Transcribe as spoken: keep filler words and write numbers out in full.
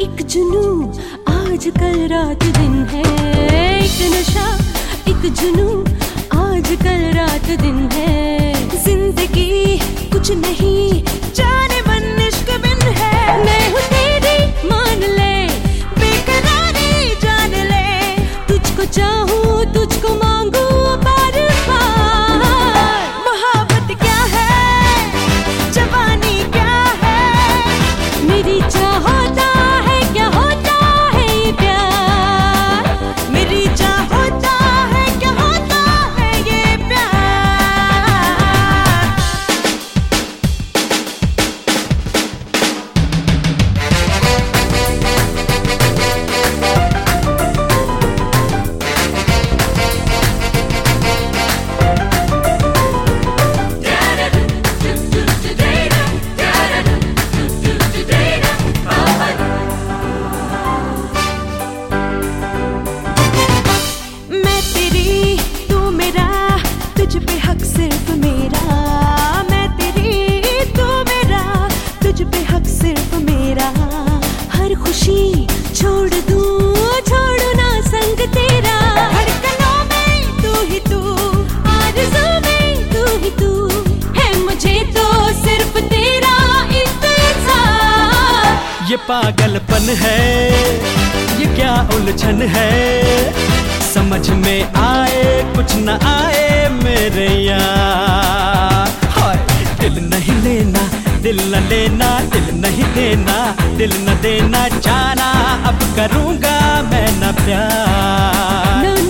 एक जुनू आज कल रात दिन है, एक नशा एक जुनू आज कल रात दिन है। जिंदगी कुछ नहीं जाने मन इश्क बिन है। मैं हूँ तेरी मान ले, बेकरारी जान ले, तुझको चाहूँ तुझको मांगू बार बार। मोहब्बत क्या है, जवानी क्या है, मेरी चाह होता है क्या होता है ये प्यार, मेरी चाह होता है क्या होता है ये प्यार। मैं तेरी तू मेरा, तुझ पे हक सिर्फ मेरा। मैं तेरी तू मेरा, तुझ पे हक सिर्फ मेरा। हर खुशी छोड़ दूँ छोड़ू ना संग तेरा। धड़कनों में तू ही तू, आरज़ू में तू ही तू, है मुझे तो सिर्फ तेरा इंतज़ार। ये पागलपन है, ये क्या उलझन है, समझ में आए कुछ न आए मेरे यार। हाय दिल नहीं लेना, दिल न लेना, दिल नहीं देना, दिल न देना, जाना अब करूँगा मैं न प्यार। ना